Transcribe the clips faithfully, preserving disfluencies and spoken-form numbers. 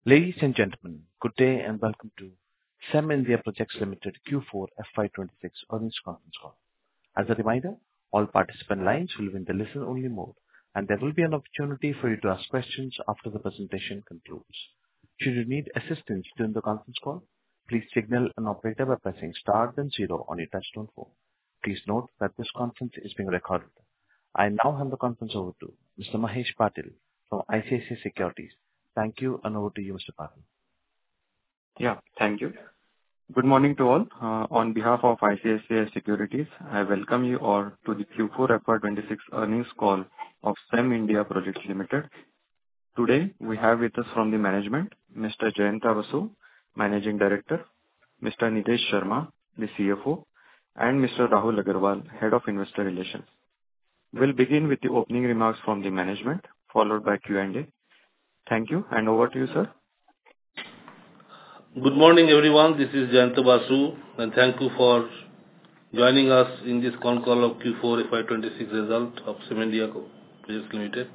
Ladies and gentlemen, good day and welcome to SEM India Projects Limited Q four F Y twenty-six earnings conference call. As a reminder, all participant lines will be in the listen-only mode, and there will be an opportunity for you to ask questions after the presentation concludes. Should you need assistance during the conference call, please signal an operator by pressing star then zero on your touchtone phone. Please note that this conference is being recorded. I now hand the conference over to Mister Mahesh Patil from I C I C I Securities. Thank you, and over to you, Mister Patil. Yeah, thank you. Good morning to all. Uh, on behalf of I C I C I Securities, I welcome you all to the Q four F Y twenty-six earnings call of SEM India Projects Limited. Today, we have with us from the management, Mister Jayanta Basu, Managing Director, Mister Nitesh Sharma, the C F O, and Mister Rahul Agarwal, Head of Investor Relations. We'll begin with the opening remarks from the management, followed by Q and A. Thank you, and over to you, sir. Good morning, everyone. This is Jayanta Basu, and thank you for joining us in this con call of Q four F Y twenty-six result of SEM India Projects Limited.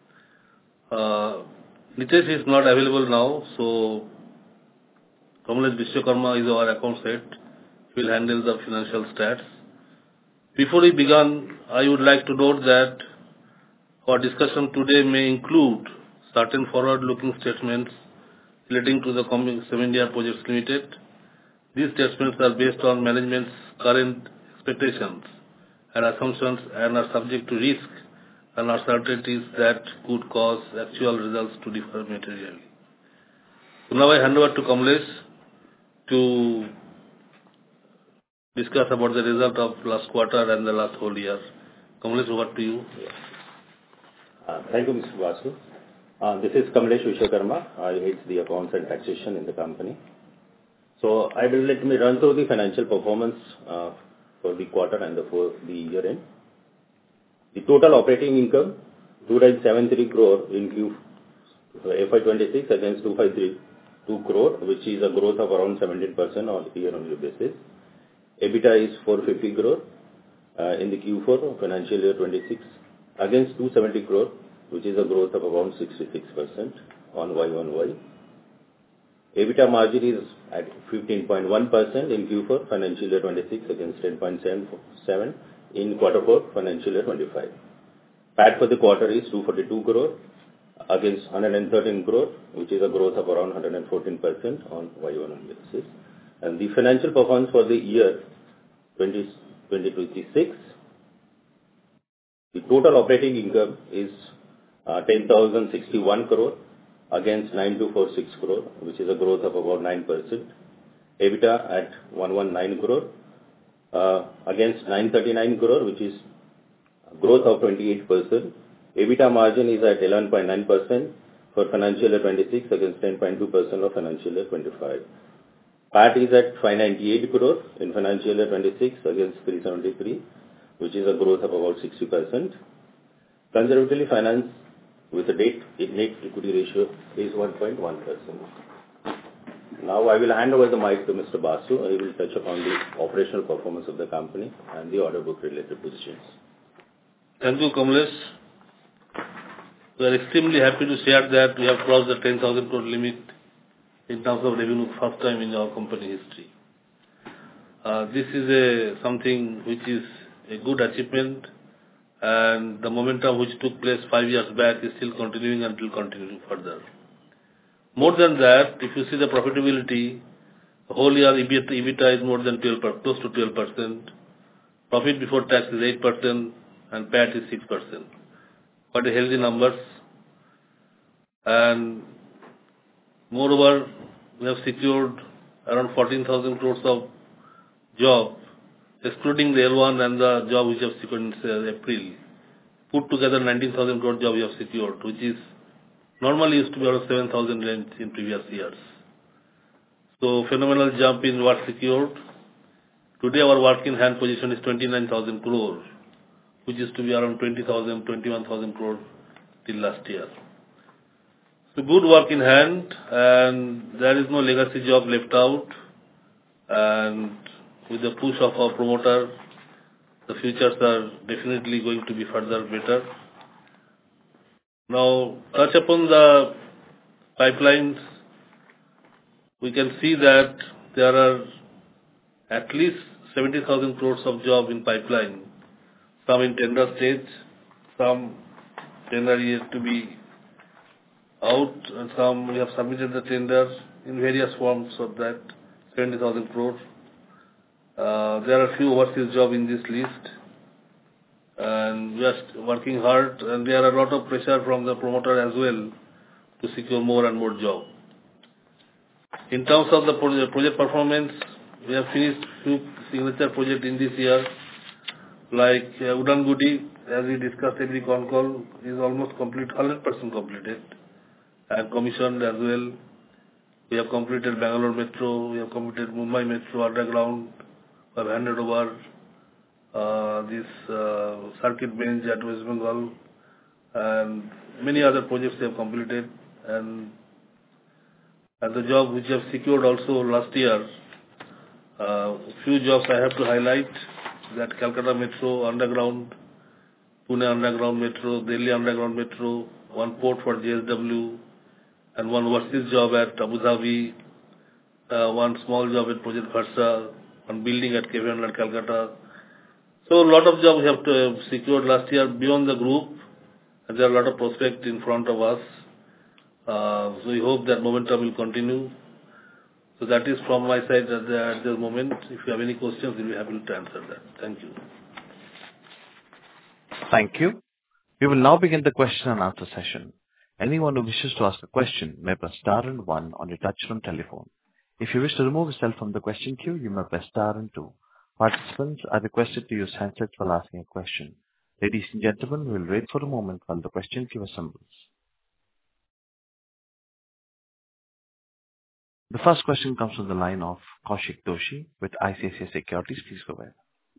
Uh, Nitesh is not available now, so Kamlesh Vishwakarma is our accounts head. He will handle the financial stats. Before we begin, I would like to note that our discussion today may include certain forward-looking statements relating to the SEM India Projects Limited. These statements are based on management's current expectations and assumptions and are subject to risk and uncertainties that could cause actual results to differ materially. So now I hand over to Kamlesh to discuss about the result of last quarter and the last whole year. Kamlesh, over to you. Uh, thank you, Mister Basu. Uh, this is Kamlesh Vishwakarma. I head the accounts and taxation in the company. So I will let me run through the financial performance uh, for the quarter and the, for the year end. The total operating income two hundred seventy-three crore in Q F Y twenty-six against two hundred fifty-two crore, which is a growth of around seventeen percent on year-on-year basis. EBITDA is four hundred fifty crore uh, in the Q four of financial year twenty-six against two hundred seventy crore, which is a growth of around sixty-six percent on Y-on-Y. EBITDA margin is at fifteen point one percent in Q four financial year twenty-six against ten point seven in quarter four financial year twenty-five. P A T for the quarter is two hundred forty-two crore against one hundred thirteen crore, which is a growth of around one hundred fourteen percent on Y-on-Y basis. And the financial performance for the year twenty twenty-six, the total operating income is Uh, ten thousand sixty-one crore against nine thousand two hundred forty-six crore, which is a growth of about nine percent. EBITDA at one hundred nineteen crore uh, against nine hundred thirty-nine crore, which is a growth of twenty-eight percent. EBITDA margin is at eleven point nine percent for financial year twenty-six against ten point two percent of financial year twenty-five. P A T is at five hundred ninety-eight crore in financial year twenty-six against three hundred seventy-three, which is a growth of about sixty percent. Conservatively financed with a debt net equity ratio is one point one percent. Now I will hand over the mic to Mister Basu. He will touch upon the operational performance of the company and the order book related positions. Thank you, Kamlesh. We are extremely happy to share that we have crossed the ten thousand crore limit in terms of revenue first time in our company history. Uh, this is a something which is a good achievement, and the momentum which took place five years back is still continuing and will continue further. More than that, if you see the profitability, the whole year EBITDA is more than twelve, close to twelve percent. Profit before tax is eight percent and P A T is six percent. Quite a healthy numbers. And moreover, we have secured around fourteen thousand crores of job, excluding the L one and the job which we have secured in uh, April. Put together nineteen thousand crore job we have secured, which is normally used to be around seven thousand range in previous years. So phenomenal jump in work secured. Today our work in hand position is twenty-nine thousand crore, which used to be around twenty thousand, twenty-one thousand crore till last year. So good work in hand, and there is no legacy job left out, and with the push of our promoter, the futures are definitely going to be further better. Now, touch upon the pipelines. we can see that there are at least seventy thousand crores of job in pipeline, some in tender stage, some tender yet to be out, and some we have submitted the tenders in various forms of that seventy thousand crores. Uh, there are a few overseas jobs in this list, and we are working hard, and there are a lot of pressure from the promoter as well to secure more and more jobs. In terms of the project performance, we have finished few signature projects in this year, like uh, Udangudi, as we discussed every con call, is almost complete, one hundred percent completed and commissioned as well. We have completed Bangalore Metro, we have completed Mumbai Metro Underground, we have handed over uh, this uh, circuit bench at West Bengal, and many other projects we have completed. And, and the job which we have secured also last year, uh, few jobs I have to highlight, that Calcutta Metro Underground, Pune Underground Metro, Delhi Underground Metro, one port for J S W, and one overseas job at Abu Dhabi, uh, one small job at Project Versa, one building at K V N at Calcutta. So a lot of jobs we have to have secured last year beyond the group, and there are a lot of prospects in front of us. Uh, so we hope that momentum will continue. So that is from my side at the, at the moment. If you have any questions, we'll be happy to answer that. Thank you. Thank you. We will now begin the question and answer session. Anyone who wishes to ask a question may press star and one on your touchtone telephone. If you wish to remove yourself from the question queue, you may press star and two. Participants are requested to use handsets while asking a question. Ladies and gentlemen, we will wait for a moment while the question queue assembles. The first question comes from the line of Kaushik Doshi with I C I C I Securities. Please go ahead.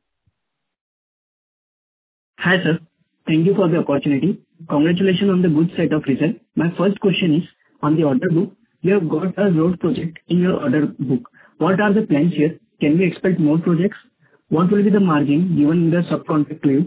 Hi, sir. Thank you for the opportunity. Congratulations on the good set of results. My first question is, on the order book, you have got a road project in your order book. What are the plans here? Can we expect more projects? What will be the margin given the subcontract leave?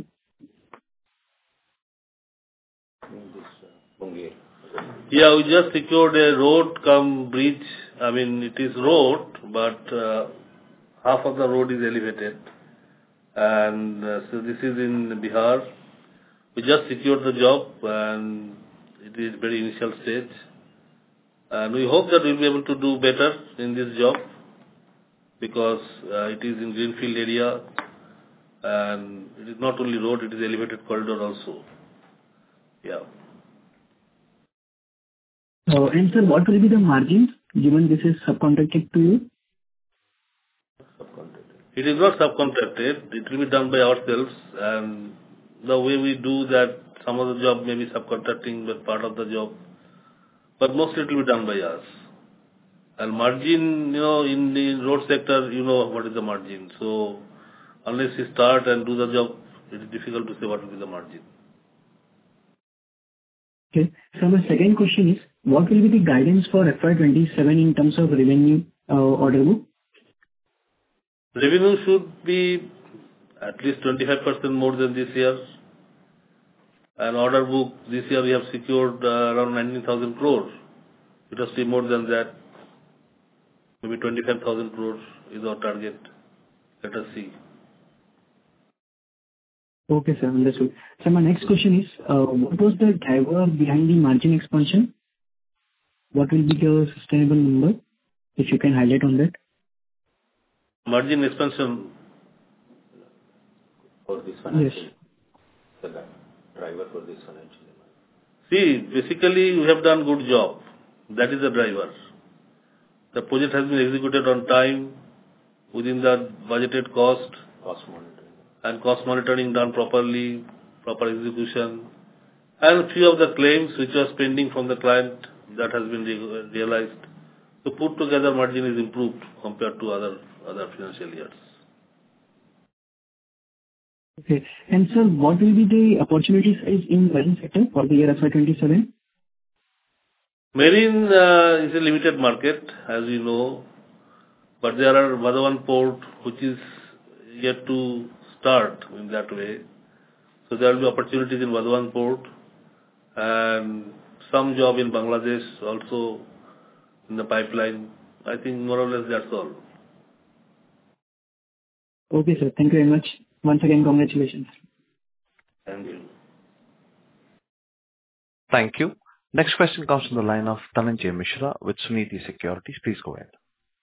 Yeah, we just secured a road cum bridge. I mean, it is road, but uh, half of the road is elevated. And uh, so this is in Bihar. We just secured the job, and it is very initial stage. And we hope that we'll be able to do better in this job, because uh, it is in greenfield area, and it is not only road, it is elevated corridor also. Yeah. Uh, and sir, what will be the margins given this is subcontracted to you? It is not subcontracted. It will be done by ourselves, and the way we do that, some of the job may be subcontracting, but part of the job, but mostly it will be done by us. And margin, you know, in the road sector, you know what is the margin. So unless you start and do the job, it is difficult to say what will be the margin. Okay. So my second question is, what will be the guidance for F Y twenty-seven in terms of revenue uh, order book? Revenue should be at least twenty-five percent more than this year. And order book, this year we have secured uh, around nineteen thousand crores. It must be more than that. Maybe twenty-five thousand crores is our target. Let us see. Okay, sir. Understood. So my next question is, uh, what was the driver behind the margin expansion? What will be the sustainable number, if you can highlight on that? Margin expansion For this financial, Yes. the driver for this financial year. See, basically we have done good job. That is the driver. The project has been executed on time, within the budgeted cost, Cost monitoring. and cost monitoring done properly, proper execution, and few of the claims which are pending from the client, that has been re- realized. So put together, margin is improved compared to other other financial years. Okay. And sir, what will be the opportunity size in marine sector for the year F Y twenty-seven? Marine uh, is a limited market, as you know, but there are Vadhavan port which is yet to start in that way. So there will be opportunities in Vadhavan port, and some job in Bangladesh also in the pipeline, I think more or less that's all. Okay, sir. Thank you very much. Once again, congratulations. Thank you. Thank you. Next question comes from the line of Dhananjay Mishra with Sunidhi Securities. Please go ahead.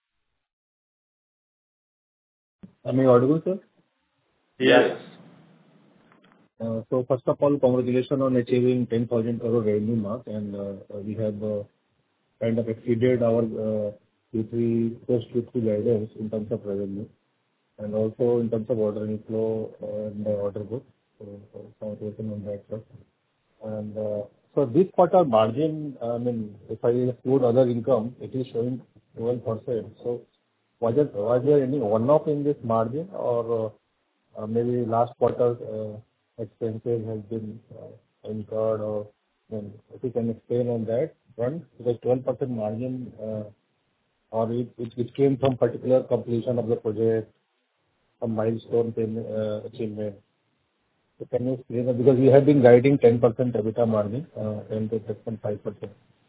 Am I audible, sir? Yes. Uh, So first of all, congratulations on achieving ten thousand crore revenue mark, and uh, we have uh, kind of exceeded our uh, Q three, post Q three guidance in terms of revenue and also in terms of order inflow and uh, order book. So uh, congratulations on that, sir. And uh, so this quarter margin, I mean, if I exclude other income, it is showing twelve percent. So was it, was there any one-off in this margin, or uh, uh, maybe last quarter uh, expenses has been uh, incurred, or then if you can explain on that front, because twelve percent margin, uh, or it, it, it came from particular completion of the project, some milestone payment, uh, achievement. So can you explain that? Because we have been guiding ten percent EBITDA margin, uh, ten to ten point five percent.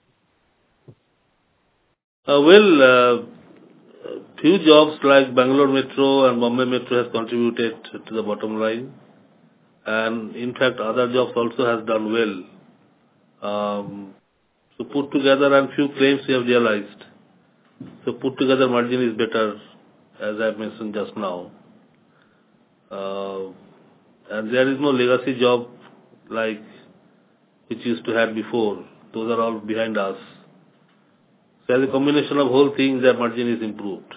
Uh, well, uh, few jobs like Bangalore Metro and Bombay Metro has contributed to the bottom line. And in fact, other jobs also has done well. Um, so put together, and few claims we have realized. So put together margin is better, as I mentioned just now. Uh, and there is no legacy job like which used to have before. Those are all behind us. So as a combination of whole thing, the margin is improved.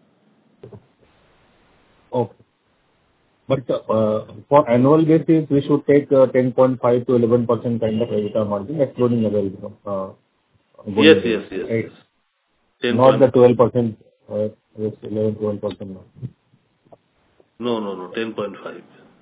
Okay. But uh, for annual basis, we should take uh, ten point five to eleven percent kind of EBITDA margin, excluding other income. Uh, going Yes, there, yes, yes, right? yes. ten Not the point, twelve percent, uh, yes, eleven, twelve percent. no, no, no, ten point five.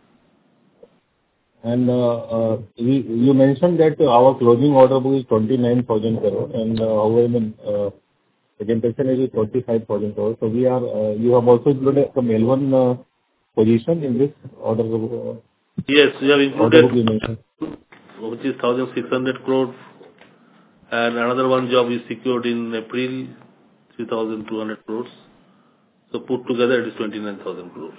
And uh, uh, you you mentioned that our closing order book is twenty-nine thousand crore, and uh, our uh, presentation is forty-five thousand crore. So we are, uh, you have also included some L one uh, position in this order book. Uh, Yes, we have order included, book you mentioned. which is one thousand six hundred crore, and another one job is secured in April, three thousand two hundred crores. So put together it is twenty-nine thousand crores.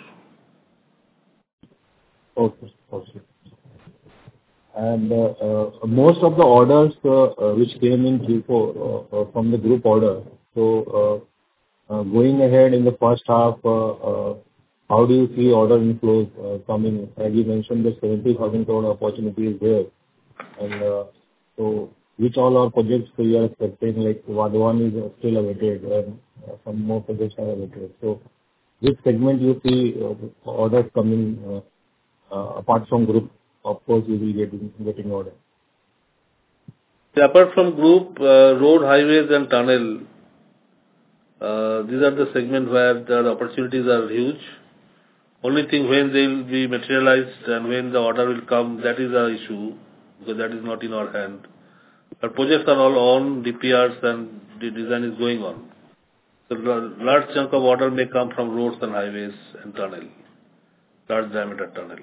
Okay. Okay. And uh, uh, most of the orders uh, uh, which came in Q four uh, uh, from the group order, so uh, uh, going ahead in the first half, uh, uh, how do you see order inflows uh, coming? As you mentioned, the seventy thousand crore opportunity is there. And uh, so which all our projects you are expecting, like Vadhavan is still awaited, and uh, some more projects are awaited. So which segment you see uh, orders coming uh, uh, apart from group? Of course, we will get getting order. Apart from group, uh, road, highways and tunnel, uh, these are the segments where the opportunities are huge. Only thing when they will be materialized and when the order will come, that is the issue, because that is not in our hand. But projects are all on, D P Rs and the design is going on. So a large chunk of order may come from roads and highways and tunnel, large diameter tunnel.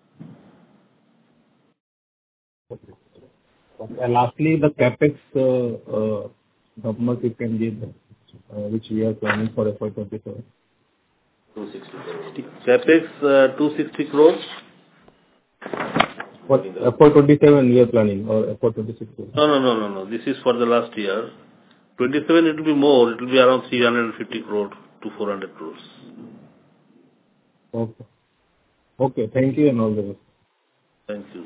And lastly, the CapEx uh, uh, numbers you can give, uh, which we are planning for F Y twenty-seven. two sixty crore. CapEx, uh, two hundred sixty crores. For F Y twenty-seven we are planning, or F Y twenty-six? No, no, no, no, no. This is for the last year. twenty-seven it will be more. It will be around three hundred fifty crore to four hundred crores. Okay. Okay, thank you and all the best. Thank you.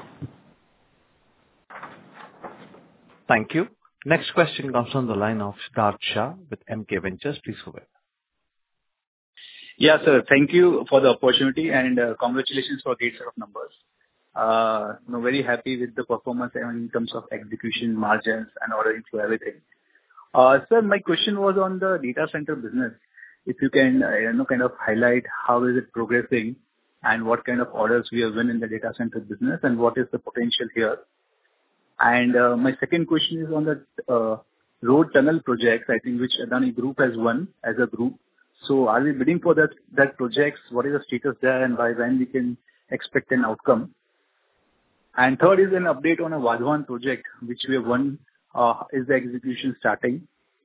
Thank you. Next question comes on the line of Siddharth Shah with M K Ventures. Please go ahead. Yeah, sir. Thank you for the opportunity, and uh, congratulations for a great set of numbers. Uh, you know, very happy with the performance in terms of execution, margins, and order inflow, everything. Uh, Sir, my question was on the data center business. If you can, uh, you know, kind of highlight how is it progressing and what kind of orders we have won in the data center business, and what is the potential here. And uh, my second question is on the uh, road tunnel projects, I think, which Adani Group has won as a group. So are we bidding for that that projects? What is the status there, and by when we can expect an outcome? And third is an update on a Vadhavan project, which we have won. Uh, Is the execution starting?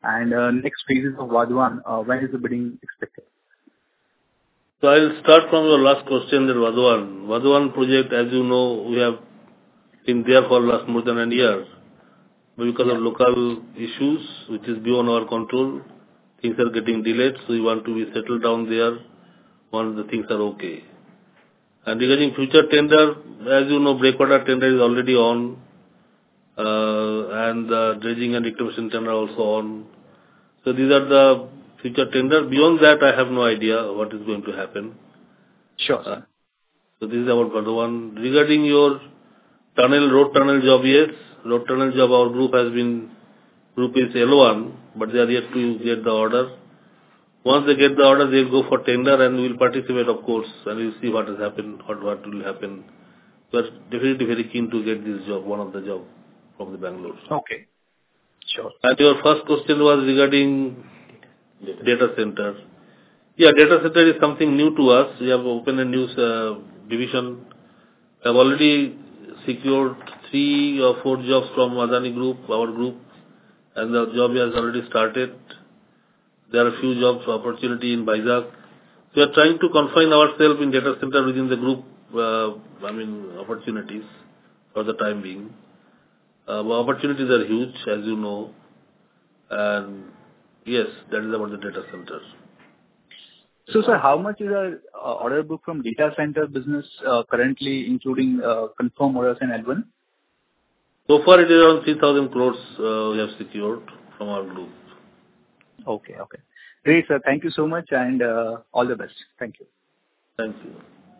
And uh, next phases of Vadhavan, uh, when is the bidding expected? So I'll start from your last question, that Vadhavan. Vadhavan project, as you know, we have been there for last more than a year. But because Yeah. of local issues, which is beyond our control, things are getting delayed, so we want to be settled down there once the things are okay. And regarding future tender, as you know, breakwater tender is already on, uh, and the dredging and reclamation tender also on. So these are the future tenders. Beyond that, I have no idea what is going to happen. Sure, Uh, sir. So this is about Vadhavan. Regarding your tunnel, road tunnel job, yes, road tunnel job, our group has been, group is L one, but they are yet to get the order. Once they get the order, they'll go for tender and we will participate, of course, and we'll see what has happened, what, what will happen. We are definitely very keen to get this job, one of the job from the Bangalore. Okay. Sure. And your first question was regarding data center. Yeah, data center is something new to us. We have opened a new uh, division. We have already secured three or four jobs from Adani Group, our group, and the job has already started. There are a few jobs opportunity in Vizag. We are trying to confine ourselves in data center within the group, uh, I mean, opportunities for the time being. Uh, but opportunities are huge, as you know, and yes, that is about the data center. So, sir, how much is our uh, order book from data center business uh, currently, including uh, confirmed orders and L one? So far, it is around three thousand crores uh, we have secured from our group. Okay, okay. Great, sir. Thank you so much, and uh, all the best. Thank you. Thank you.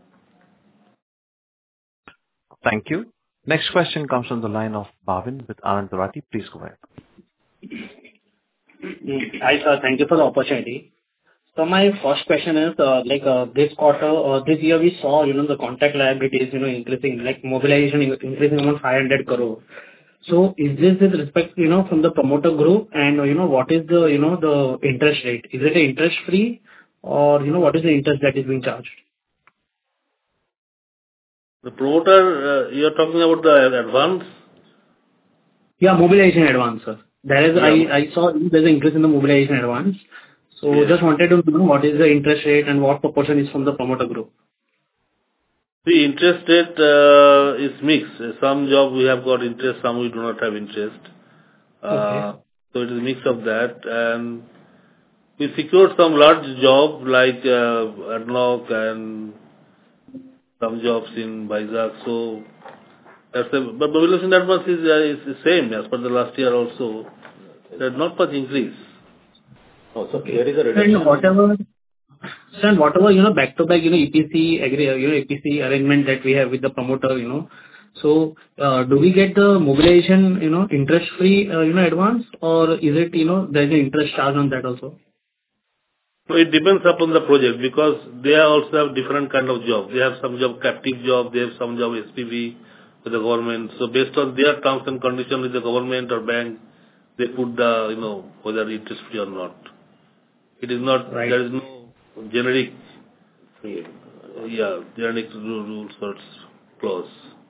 Thank you. Next question comes from the line of Bhavin with Anand Rathi. Please go ahead. Hi, sir. Thank you for the opportunity. So my first question is, uh, like, uh, this quarter or this year, we saw, you know, the contract liabilities, you know, increasing, like mobilization in- increasing around five hundred crore. So is this with respect, you know, from the promoter group? And, uh, you know, what is the, you know, the interest rate? Is it interest free, or, you know, what is the interest that is being charged? The promoter, uh, you are talking about the advance? Yeah, mobilization advance, sir. There is, Yeah. I I saw there's an increase in the mobilization advance. So Yes. just wanted to know what is the interest rate and what proportion is from the promoter group. The interest rate uh, is mixed. Some job we have got interest, some we do not have interest. Okay. Uh, So it is a mix of that. And we secured some large job like uh, Adnoc and some jobs in Vizag. So that's the, but mobilization advance is, uh, is the same as per the last year also. There's not much increase. Oh, so there is a And reduction. whatever, sir, and whatever, you know, back-to-back, you know, E P C agree, you know, E P C arrangement that we have with the promoter, you know. So, uh, do we get the mobilization, you know, interest-free, uh, you know, advance, or is it, you know, there's an interest charge on that also? So it depends upon the project because they also have different kind of job. They have some job captive job, they have some job S P V with the government. So based on their terms and conditions with the government or bank, they put the, you know, whether interest free or not. It is not, Right. there is no generic, yeah, generic ru- rules or clause.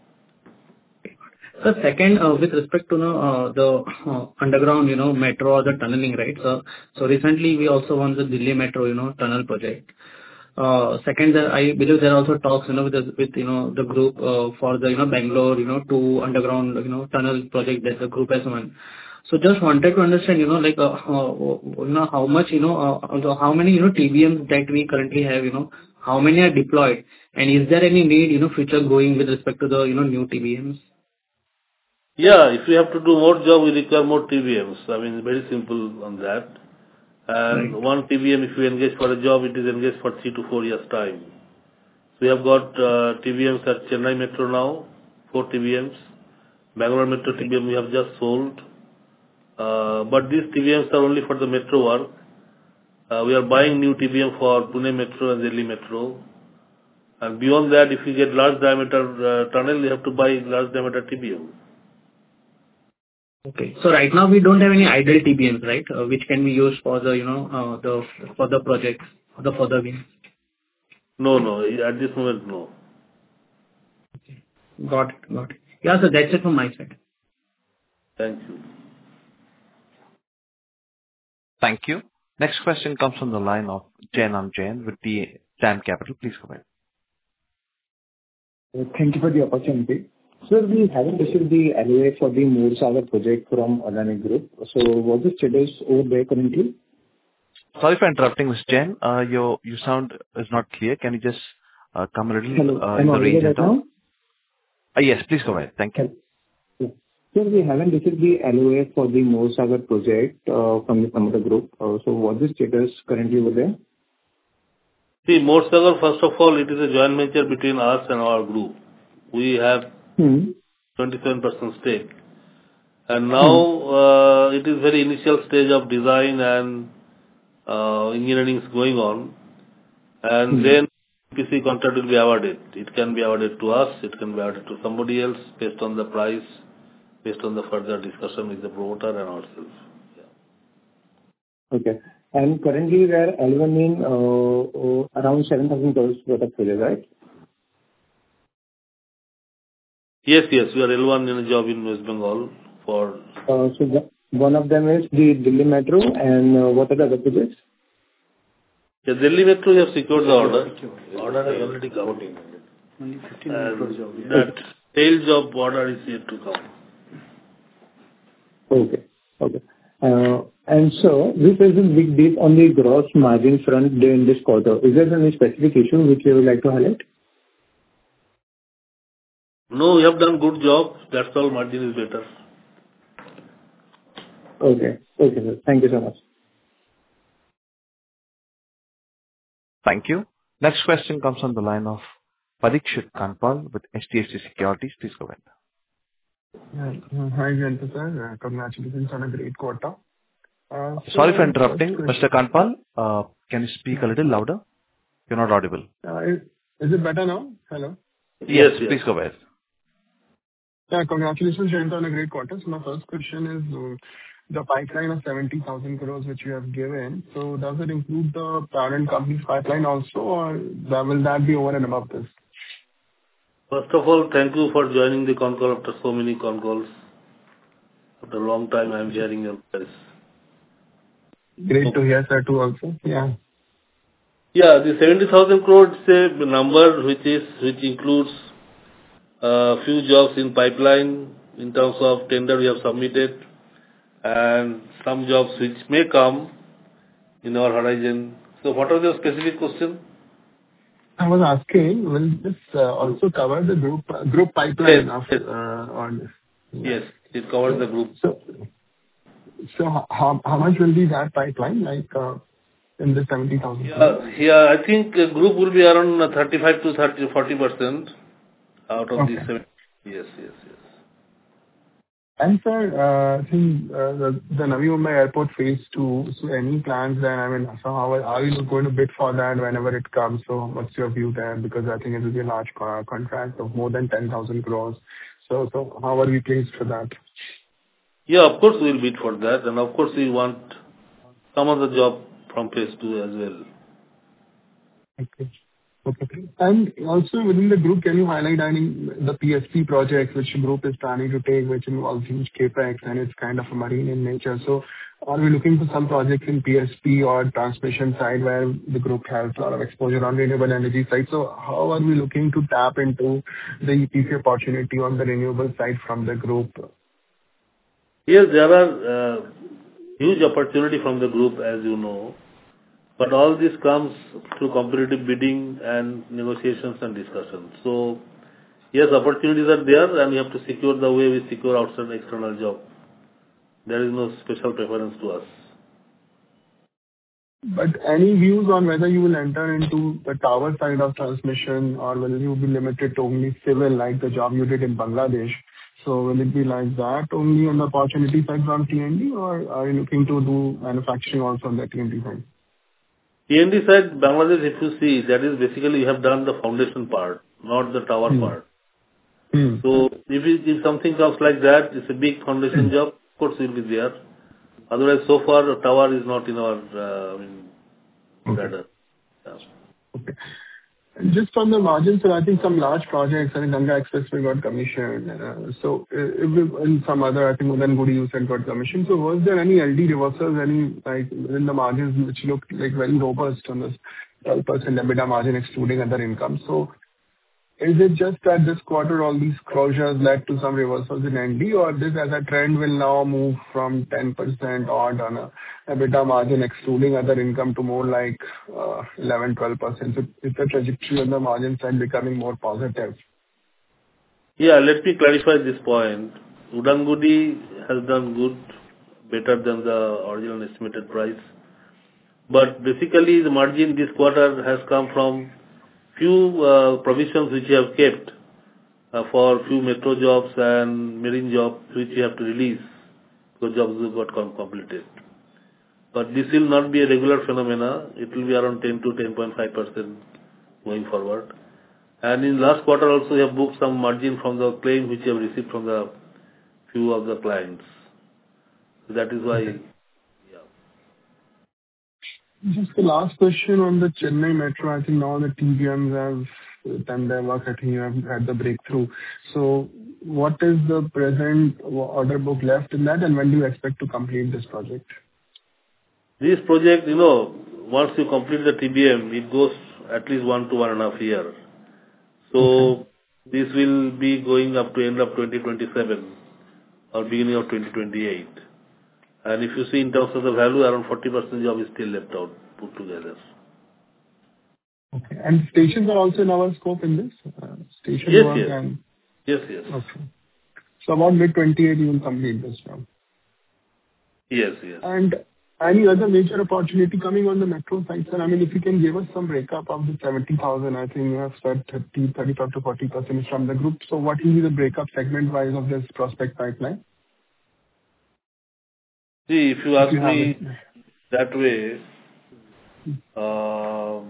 So second, uh, with respect to, you know, uh, the uh, underground, you know, metro or the tunneling, right? So, so recently we also won the Delhi Metro, you know, tunnel project. Uh, Second, uh, I believe there are also talks, you know, with the, with, you know, the group, uh, for the, you know, Bangalore, you know, two underground, you know, tunnel project that the group has won. So just wanted to understand, you know, like, uh, uh, you know, how much, you know, uh, also how many, you know, T B Ms that we currently have, you know, how many are deployed? And is there any need, you know, future going with respect to the, you know, new T B Ms? Yeah, if we have to do more job, we require more T B Ms. I mean, very simple on that. And Right. one T B M, if you engage for a job, it is engaged for three to four years time. We have got uh, T B Ms at Chennai Metro now, four T B Ms. Bangalore Metro T B M we have just sold. Uh, but these T B Ms are only for the metro work. Uh, we are buying new T B M for Pune Metro and Delhi Metro. And beyond that, if you get large diameter uh, tunnel, you have to buy large diameter T B M. Okay. So right now we don't have any idle T B Ms, right? Uh, Which can be used for the, you know, uh, the, for the project, for the further wing. No, no, at this moment, no. Got it. Got it. Yeah, so that's it from my side. Thank you. Thank you. Next question comes from the line of Jainam Jain with the DAM Capital. Please go ahead. Thank you for the opportunity. Sir, we haven't received the L O A for the Morsagar project from Adani Group. So what is the status over there currently? Sorry for interrupting, Mister Jain. Uh, your your sound is not clear. Can you just uh, come a little Hello. uh, Am in I the range audible and right now? talk? Uh, yes, please go ahead. Thank you. Hello. Sir, we haven't received the L O A for the Morsagar project uh, from the promoter group. Uh, so what is the status currently over there? See, Morsagar, first of all, it is a joint venture between us and our group. We have Hmm. twenty-seven percent stake. And now uh, it is very initial stage of design and uh, engineering is going on. And Hmm. then E P C contract will be awarded. It can be awarded to us, it can be awarded to somebody else based on the price, based on the further discussion with the promoter and ourselves. Yeah. Okay. And currently we are L one in uh, uh, around seven thousand crores worth of project, right? Yes, yes, we are L one in a job in West Bengal for... Uh, so the, one of them is the Delhi Metro, and uh, what are the other projects? The Delhi Metro, we have secured the order. Order has already come. And that sales job order is yet to come. Okay. Okay. Uh, And so this is a big dip on the gross margin front during this quarter. Is there any specific issue which you would like to highlight? No, we have done good job. That's all, margin is better. Okay. Okay, sir. Thank you so much. Thank you. Next question comes on the line of Parikshit Kandpal with H D F C Securities. Please go ahead. Yeah. Hi, Jayanta sir. Uh, Congratulations on a great quarter. Uh, Sorry for so interrupting. first Mister question- Kandpal, uh, can you speak a little louder? You're not audible. Uh, Is is it better now? Hello? Yes, yes. Please go ahead. Yeah, congratulations, Jayanta, on a great quarter. So my first question is, uh, the pipeline of seventy thousand crores which you have given, so does it include the parent company's pipeline also, or that- will that be over and above this? First of all, thank you for joining the con call after so many con calls. After a long time, I'm hearing your voice. Great to hear, sir, too, also. Yeah. Yeah, the seventy thousand crore is a number which is, which includes a few jobs in pipeline in terms of tender we have submitted, and some jobs which may come in our horizon. So what was your specific question? I was asking, will this uh, also cover the group uh, group pipeline Yes, of yes. uh, on this? Yes, it covers the group. So, so ho- how how much will be that pipeline, like, uh, in the seventy thousand? Yeah, yeah, I think uh, group will be around thirty-five to thirty, forty percent out of Okay. these seven. Yes, yes, yes. And sir, uh, I think uh, the the Navi Mumbai Airport phase two, so any plans there? I mean, so how are are you going to bid for that whenever it comes? So what's your view there? Because I think it will be a large co- contract of more than ten thousand crores. So so how are we placed for that? Yeah, of course we'll bid for that, and of course we want some of the job from phase two as well. Okay. Okay. And also within the group, can you highlight, I mean, the P S P project which the group is planning to take, which involves huge CapEx and it's kind of a marine in nature. So are we looking for some projects in P S P or transmission side where the group has a lot of exposure on renewable energy side? So how are we looking to tap into the E P C opportunity on the renewable side from the group? Yes, there are uh, huge opportunity from the group, as you know, but all this comes through competitive bidding and negotiations and discussions. So, yes, opportunities are there, and we have to secure the way we secure outside external job. There is no special preference to us. But any views on whether you will enter into the tower side of transmission, or will you be limited to only civil, like the job you did in Bangladesh? So will it be like that only on the opportunity side from T and D, or are you looking to do manufacturing also on the T and D side? T and D side, Bangladesh, if you see, that is basically you have done the foundation part, not the tower Hmm. part. Hmm. So if it, if something comes like that, it's a big foundation job, of course we'll be there. Otherwise, so far, the tower is not in our, uh, I mean, Okay. radar. Yeah. Okay. Just on the margins, so I think some large projects, I think Ganga Expressway got commissioned. uh, So uh, if we- and some other, I think Udangudi you said got commissioned. So was there any L D reversals, any like in the margins which looked like very robust on this twelve percent EBITDA margin excluding other income? So is it just that this quarter all these closures led to some reversals in N D, or this as a trend will now move from ten percent odd on a EBITDA margin excluding other income to more like uh, eleven twelve percent? So is the trajectory on the margin side becoming more positive? Yeah, let me clarify this point. Udangudi has done good, better than the original estimated price. But basically, the margin this quarter has come from few uh, provisions which we have kept uh, for few metro jobs and marine jobs which we have to release because jobs have got com- completed. But this will not be a regular phenomena. It will be around ten to ten point five percent going forward. And in last quarter also we have booked some margin from the claim which we have received from the few of the clients. So that is why. Okay. Just the last question on the Chennai Metro. I think now the T B Ms have done their work. I think you have had the breakthrough. So what is the present order book left in that, and when do you expect to complete this project? This project, you know, once you complete the T B M, it goes at least one to one and a half year. So okay. This will be going up to end of twenty twenty-seven or beginning of twenty twenty-eight. And if you see in terms of the value, around forty percent job is still left out, put together. Okay. And stations are also in our scope in this? Uh, station yes, work yes. and... Yes, yes. Okay. So about mid twenty-eight you will complete this job? Yes, yes. And any other major opportunity coming on the metro side, sir? I mean, if you can give us some breakup of the seventy thousand, I think you have said thirty, thirty-five to forty percent is from the group. So what will be the breakup segment-wise of this prospect pipeline? See, if you ask If you me have it. that way, uh,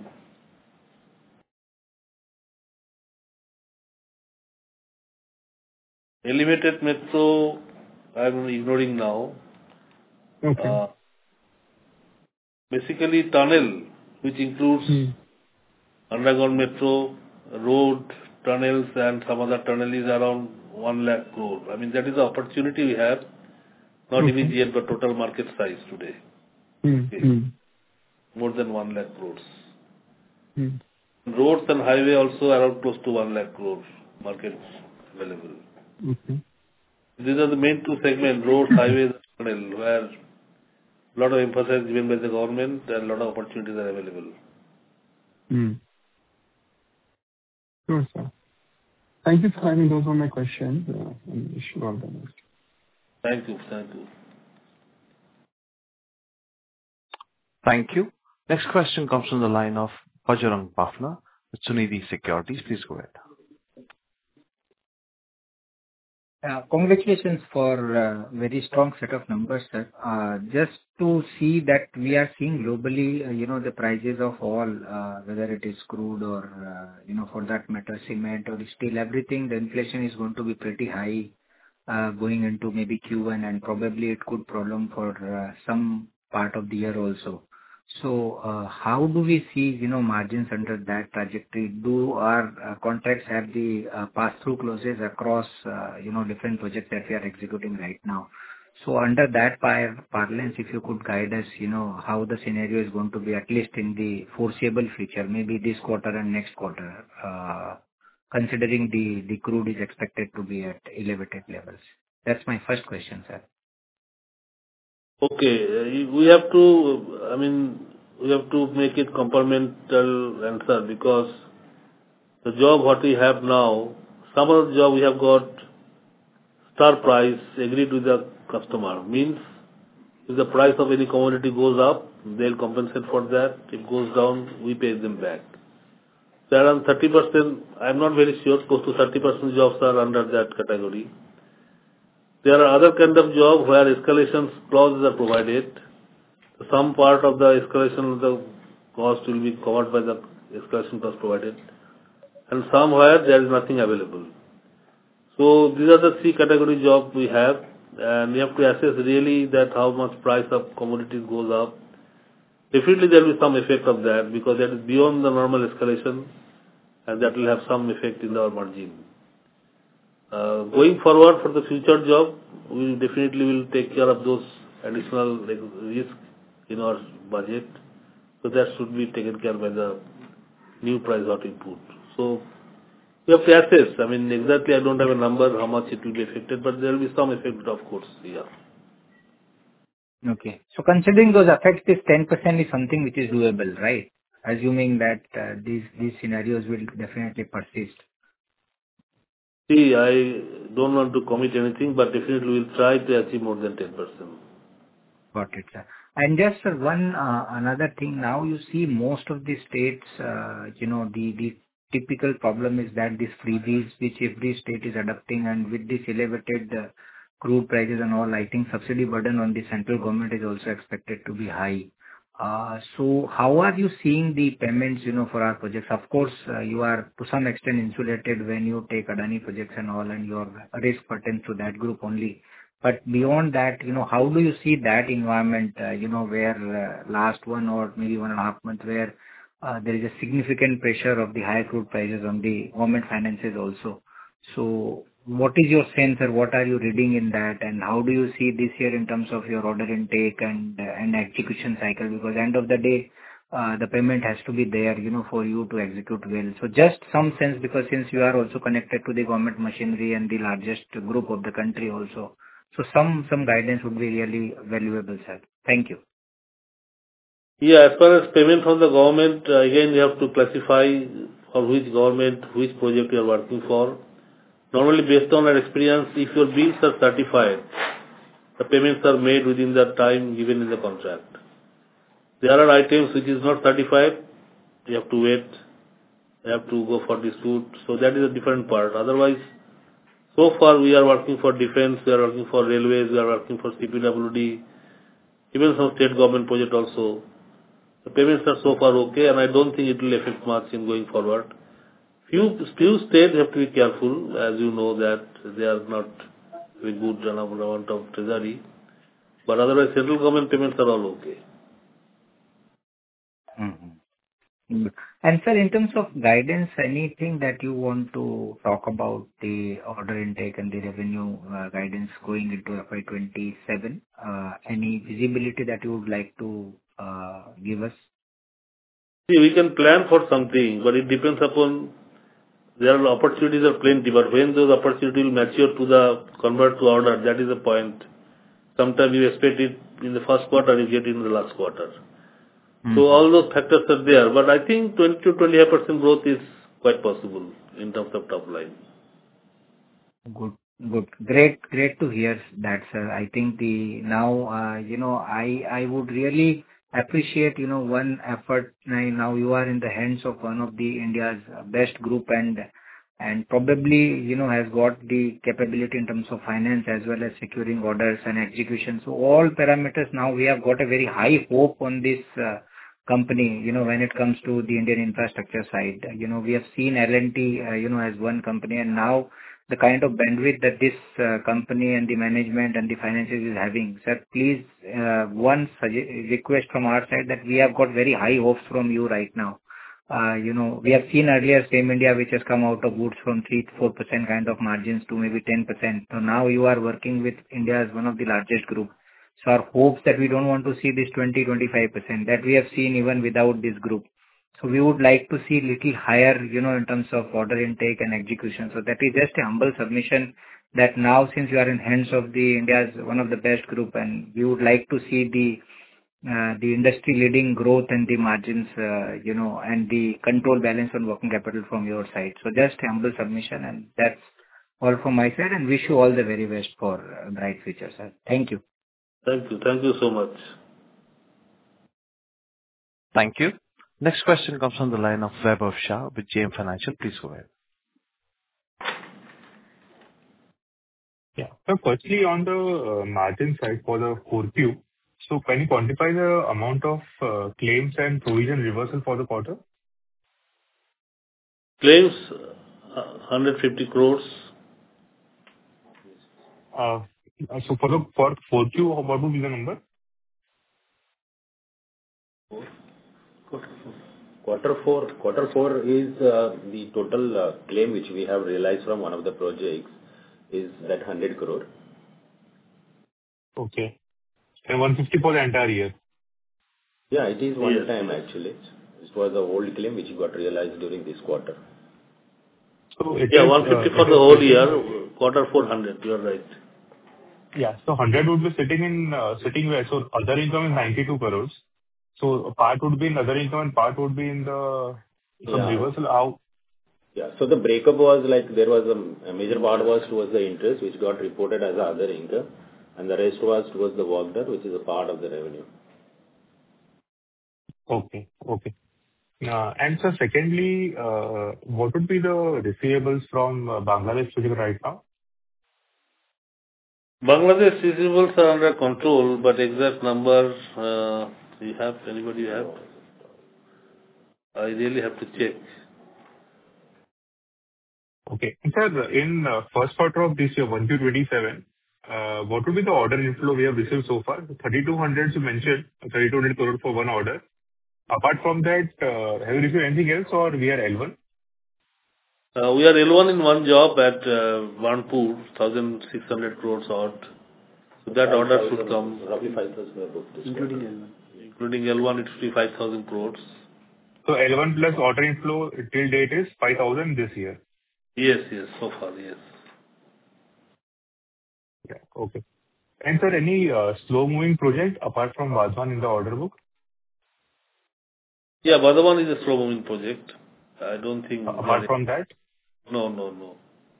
elevated metro, I'm ignoring now. Okay. Uh, basically, tunnel, which includes Hmm. underground metro, road, tunnels, and some other tunnel is around one lakh crore. I mean, that is the opportunity we have, not Okay. immediate, but total market size today. Hmm. Okay. Hmm. More than one lakh crores. Hmm. Roads and highway also around close to one lakh crore markets available. Okay. These are the main two segments, roads, highways, and tunnel, where a lot of emphasis given by the government and a lot of opportunities are available. Hmm. Sure, sir. Thank you for having those were my questions. Uh, and wish you all the best. Thank you. Thank you. Thank you. Next question comes from the line of Bajrang Bafna with Sunidhi Securities. Please go ahead. Uh, Congratulations for uh very strong set of numbers, sir. Uh, Just to see that we are seeing globally, uh, you know, the prices of all, uh whether it is crude or, uh you know, for that matter, cement or steel, everything, the inflation is going to be pretty high, uh going into maybe Q one, and probably it could prolong for uh some part of the year also. So, uh how do we see, you know, margins under that trajectory? Do our uh, contracts have the uh pass-through clauses across, uh you know, different projects that we are executing right now? So under that par- parlance, if you could guide us, you know, how the scenario is going to be, at least in the foreseeable future, maybe this quarter and next quarter, uh considering the the crude is expected to be at elevated levels. That's my first question, sir. Okay. uh, We have to, I mean, we have to make it compartmental answer because the job what we have now, some of the job we have got star price agreed with the customer. Means if the price of any commodity goes up, they'll compensate for that. If it goes down, we pay them back. So around thirty percent, I'm not very sure, close to thirty percent jobs are under that category. There are other kind of jobs where escalation clauses are provided. Some part of the escalation of the cost will be covered by the escalation clause provided. And somewhere there is nothing available. So these are the three category jobs we have, and we have to assess really that how much price of commodities goes up. Definitely there will be some effect of that because that is beyond the normal escalation. and that will have some effect in our margin. Uh, Going forward for the future job, we definitely will take care of those additional risk in our budget. So that should be taken care by the new price of input. So we have to assess. I mean, exactly I don't have a number how much it will be affected, but there will be some effect, of course, yeah. Okay. So considering those effects, this ten percent is something which is doable, right? Assuming that uh, these these scenarios will definitely persist. See, I don't want to commit anything, but definitely we'll try to achieve more than ten percent. Got it, sir. And just sir, one uh, another thing. Now you see most of the states, uh, you know, the the typical problem is that this freebies which every state is adopting, and with this elevated uh, crude prices and all, I think subsidy burden on the central government is also expected to be high. Uh, So how are you seeing the payments, you know, for our projects? Of course, uh, you are to some extent insulated when you take Adani projects and all, and your risk pertains to that group only. But beyond that, you know, how do you see that environment, uh, you know, where uh, last one or maybe one and a half month, where uh, there is a significant pressure of the high crude prices on the government finances also? So what is your sense, or what are you reading in that, and how do you see this year in terms of your order intake and uh, and execution cycle? Because end of the day, uh, the payment has to be there, you know, for you to execute well. So just some sense, because since you are also connected to the government machinery and the largest group of the country also, so some some guidance would be really valuable, sir. Thank you. Yeah, as far as payment from the government, uh, again, you have to classify for which government, which project you are working for. Normally, based on our experience, if your bills are certified, the payments are made within the time given in the contract. There are items which is not certified, you have to wait, you have to go for dispute. So that is a different part. Otherwise, so far we are working for defense, we are working for railways, we are working for C P W D, even some state government project also. The payments are so far okay, and I don't think it will affect much in going forward. Few, few states have to be careful, as you know that they are not very good amount of treasury. But otherwise, central government payments are all okay. Mm-hmm. And sir, in terms of guidance, anything that you want to talk about the order intake and the revenue uh, guidance going into F Y twenty-seven? Uh, any visibility that you would like to uh, give us? See, we can plan for something, but it depends upon, there are opportunities are plenty, but when those opportunities will mature to the convert to order, that is the point. Sometimes you expect it in the first quarter, you get it in the last quarter. Mm-hmm. So all those factors are there, but I think twenty to twenty-five percent growth is quite possible in terms of top line. Good, good, great, great to hear that, sir. I think the now, uh, you know, I I would really appreciate, you know, one effort. Now you are in the hands of one of the India's best group, and and probably, you know, has got the capability in terms of finance as well as securing orders and execution. So all parameters, now we have got a very high hope on this uh, company, you know, when it comes to the Indian infrastructure side. You know, we have seen L and T, uh, you know, as one company, and now the kind of bandwidth that this uh, company and the management and the finances is having. Sir, please, uh, one sugge- request from our side, that we have got very high hopes from you right now. Uh, you know, we have seen earlier FAME India, which has come out of woods from three to four percent kind of margins to maybe ten percent. So now you are working with India as one of the largest group. So our hopes that we don't want to see this twenty to twenty-five percent that we have seen even without this group. So we would like to see little higher, you know, in terms of order intake and execution. So that is just a humble submission, that now since you are in hands of the India's one of the best group, and we would like to see the uh, the industry leading growth and the margins, uh, you know, and the control balance on working capital from your side. So just a humble submission, and that's all from my side, and wish you all the very best for uh, bright future, sir. Thank you. Thank you. Thank you so much. Thank you. Next question comes from the line of Vaibhav Shah with J M Financial. Please go ahead. Yeah. So firstly, on the uh, margin side for the four Q, so can you quantify the amount of uh, claims and provision reversal for the quarter? Claims, uh, one hundred fifty crores. Uh, so for the for four Q, what would be the number? Quarter four, quarter four is uh, the total uh, claim which we have realized from one of the projects is that one hundred crore. Okay. And one hundred fifty for the entire year? Yeah, it is one Yes, time yes. actually. It was the old claim which got realized during this quarter. So it Yeah, is, one fifty uh, for it the is whole sitting- year, quarter four hundred. You are right. Yeah. So one hundred would be sitting in, uh, sitting where? So other income is ninety-two crores. So a part would be in other income and part would be in the some Yeah. reversal. How? Yeah. So the breakup was like there was a, a major part was towards the interest which got reported as other income, and the rest was towards the work done, which is a part of the revenue. Okay. Okay. Uh, And sir, secondly, uh, what would be the receivables from uh, Bangladesh project right now? Bangladesh receivables are under control, but exact number, uh, you have, anybody have? I really have to check. Okay. And sir, in uh, first quarter of this year, one Q twenty-seven, uh, what would be the order inflow we have received so far? thirty-two hundred you mentioned, thirty-two hundred crore for one order. Apart from that, uh, have you received anything else or we are L one? Uh, We are L one in one job at uh, Vanpur, one thousand six hundred crores odd. So that order should come. Roughly five thousand were booked this including quarter. L one. Including L one, it should be five thousand crores. So L one plus order inflow till date is five thousand this year. Yes, yes, so far, yes. Yeah. Okay. And sir, any uh, slow-moving project apart from Vadhavan in the order book? Yeah, Bardhaman is a slow-moving project. I don't think Uh, we Apart are... from that? No, no, no.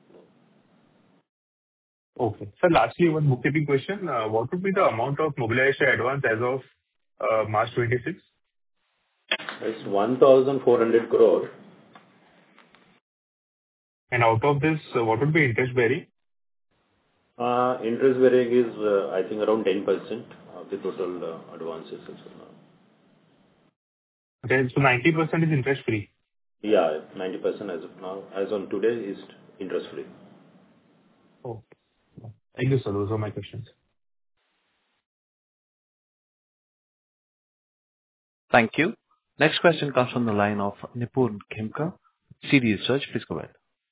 Okay. Sir, lastly, one bookkeeping question. Uh, What would be the amount of mobilization advance as of uh, March twenty-six? It's one thousand four hundred crore. And out of this, uh, what would be interest bearing? Uh, interest bearing is, uh, I think, around ten percent of the total uh, advances. as of now. Okay, so ninety percent is interest free. Yeah, ninety percent as of now. As on today is interest free. Oh, thank you, sir. Those are my questions. Thank you. Next question comes from the line of Nipun Khemka, C D Research. Please go ahead.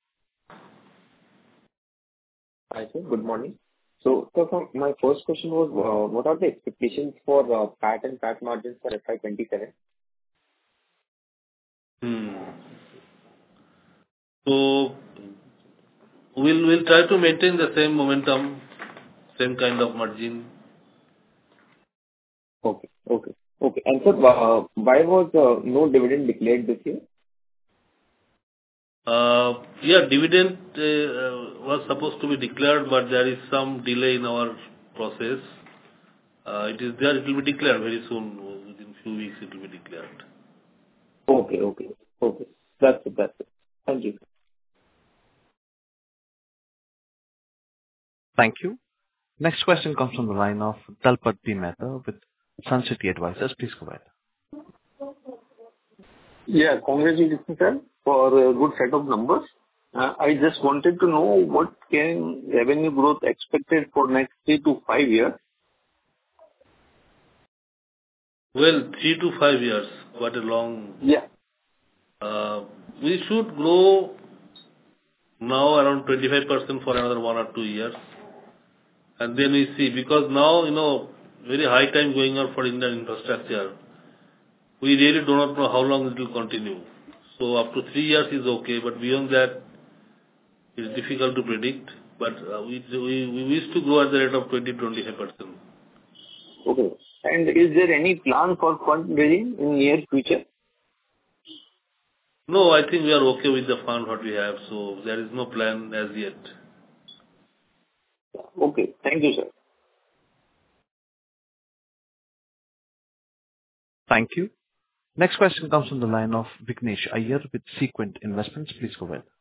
Hi, sir. Good morning. So, so from my first question was, uh, what are the expectations for uh, P A T and P A T margins for F Y twenty-seven? Hmm. So, we'll, we'll try to maintain the same momentum, same kind of margin. Okay. Okay. Okay. And sir, uh, why was uh, no dividend declared this year? Uh, yeah, dividend uh, uh, was supposed to be declared, but there is some delay in our process. Uh, it is there, it will be declared very soon. Within few weeks, it will be declared. Okay. Okay. Okay. That's it. That's it. Thank you. Thank you. Next question comes from the line of Talpathy Mehta with Sun City Advisors. Please go ahead. Yeah, congratulations, sir, for a good set of numbers. Uh, I just wanted to know what can revenue growth expected for next three to five years? Well, three to five years, quite a long. Yeah. Uh, we should grow now around twenty-five percent for another one or two years. And then we see, because now, you know, very high time going on for Indian infrastructure. We really do not know how long it will continue. So up to three years is okay, but beyond that, it's difficult to predict. But uh, we, we we wish to grow at the rate of twenty to twenty-five percent. Okay. And is there any plan for fund raising in near future? No, I think we are okay with the fund what we have, so there is no plan as yet. Okay. Thank you, sir. Thank you. Next question comes from the line of Vignesh Iyer with Sequent Investments. Please go ahead.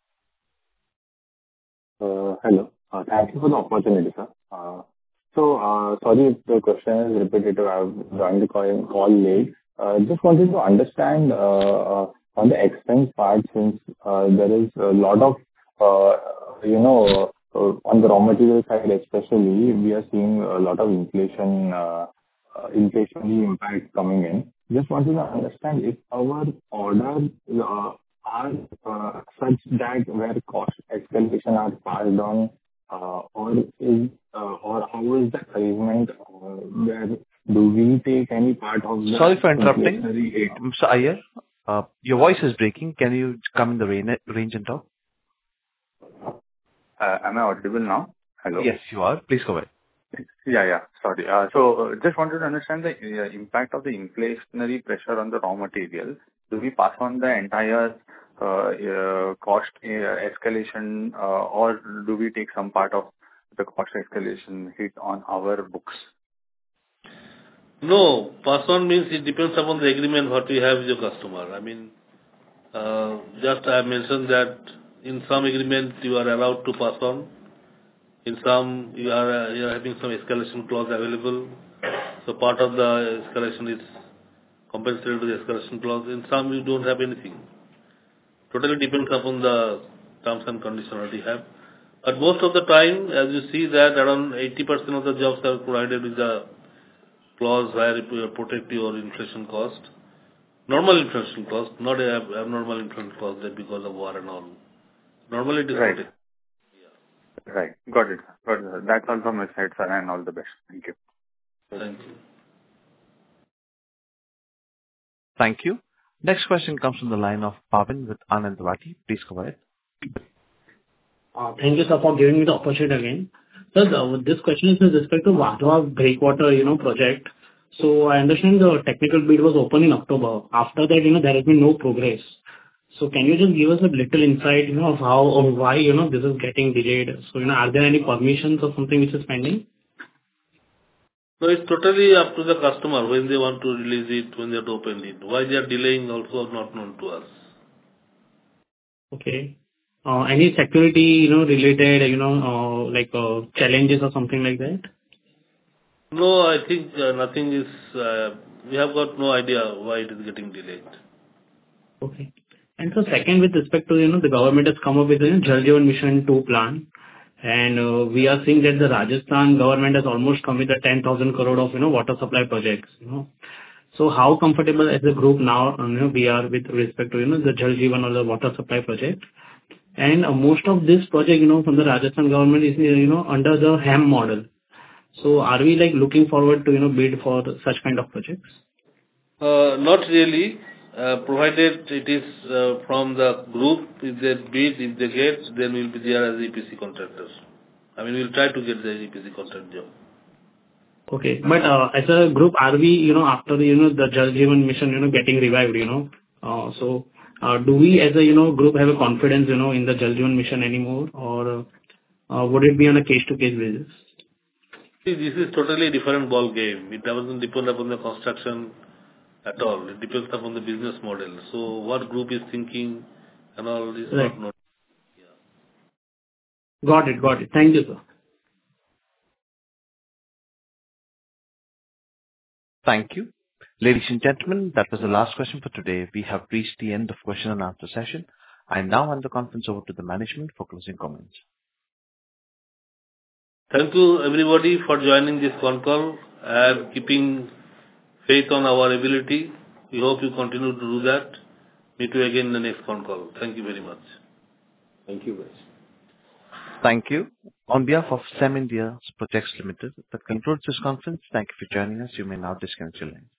Uh, Hello. Uh, Thank you for the opportunity, sir. Uh, So, uh, sorry if the question is repetitive. I've joined the call call late. Uh, Just wanted to understand uh, uh, on the expense part, since uh, there is a lot of, uh, you know, uh, on the raw material side especially, we are seeing a lot of inflation, uh, uh, inflationary impact coming in. Just wanted to understand if our orders uh, are uh, such that where cost escalation are passed on, uh, or is uh, or how is the arrangement, uh, where do we take any part of the Sorry for interrupting. inflationary hit? Mister Iyer, uh, your voice is breaking. Can you come in the range range and talk? Uh, Am I audible now? Hello? Yes, you are. Please go ahead. Yeah, yeah. Sorry. Uh, So uh, just wanted to understand the uh, impact of the inflationary pressure on the raw material. Do we pass on the entire uh, uh, cost uh, escalation, uh, or do we take some part of the cost escalation hit on our books? No, pass on means it depends upon the agreement what we have with your customer. I mean, uh, just I mentioned that in some agreement you are allowed to pass on. In some, you are uh, you are having some escalation clause available. So part of the escalation is compensated to the escalation clause. In some, you don't have anything. Totally depends upon the terms and conditions that you have. But most of the time, as you see that around eighty percent of the jobs are provided with the clause where it will protect your inflation cost. Normal inflation cost, not a ab- abnormal inflation cost that because of war and all. Normally it is Right. protected. Right. Got it. Got it. sir. That's all from my side, sir, and all the best. Thank you. Thank you. Thank you. Next question comes from the line of Bhavin with Anand Rathi. Please go ahead. Uh, Thank you, sir, for giving me the opportunity again. Sir, the- this question is with respect to Wadhwa breakwater, you know, project. So I understand the technical bid was open in October. After that, you know, there has been no progress. So can you just give us a little insight, you know, of how or why, you know, this is getting delayed? So, you know, are there any permissions or something which is pending? No, it's totally up to the customer when they want to release it, when they have to open it. Why they are delaying also not known to us. Okay. Uh, Any security, you know, related, you know, uh, like, uh, challenges or something like that? No, I think uh, nothing is, uh, we have got no idea why it is getting delayed. Okay. And so second, with respect to, you know, the government has come up with a Jal Jeevan Mission two plan, and uh, we are seeing that the Rajasthan government has almost come with a ten thousand crore of, you know, water supply projects, you know. So how comfortable as a group now, uh, you know, we are with respect to, you know, the Jal Jeevan or the water supply project? And uh, most of this project, you know, from the Rajasthan government is, you know, under the H A M model. So are we, like, looking forward to, you know, bid for such kind of projects? Uh, not really, uh, provided it is uh, from the group, if they bid, if they get, then we'll be there as E P C contractors. I mean, we'll try to get the E P C contract job. Okay. But uh, as a group, are we, you know, after the, you know, the Jal Jeevan Mission, you know, getting revived, you know, uh, so uh, do we as a, you know, group have a confidence, you know, in the Jal Jeevan Mission anymore, or uh, would it be on a case-to-case basis? See, this is totally different ball game. It doesn't depend upon the construction at all. It depends upon the business model. So what group is thinking and all is Right. not known. Got it. Got it. Thank you, sir. Thank you. Ladies and gentlemen, that was the last question for today. We have reached the end of question and answer session. I now hand the conference over to the management for closing comments. Thank you everybody for joining this phone call and keeping faith on our ability. We hope you continue to do that. Meet you again in the next phone call. Thank you very much. Thank you, guys. Thank you. On behalf of SEM India Projects Limited, that concludes this conference. Thank you for joining us. You may now disconnect your line.